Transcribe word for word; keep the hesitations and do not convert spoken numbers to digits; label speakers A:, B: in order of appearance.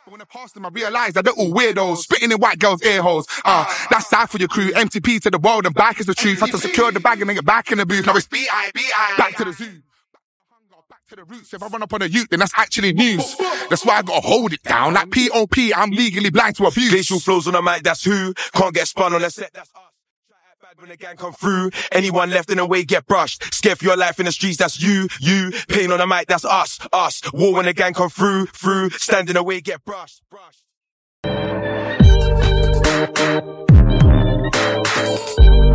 A: But when I passed them, I realised that they're all weirdos, spitting in white girls' ear holes. Uh, that's sad for your crew. M T P to the world and back is the truth. Had to secure the bag and then get back in the booth. Now it's B I B I back to the zoo. Back to the roots. If I run up on a youth, then that's actually news. That's why I gotta hold it down. Like P O P, I'm legally blind to abuse.
B: Glacial flows on the mic, that's who. Can't get spun on the set, that's us. Try to act bad when the gang come through. Anyone left in the way get brushed. Scared for your life in the streets, that's you, you. Pain on the mic, that's us, us. War when the gang come through, through. Stand in the way, get brushed, brushed.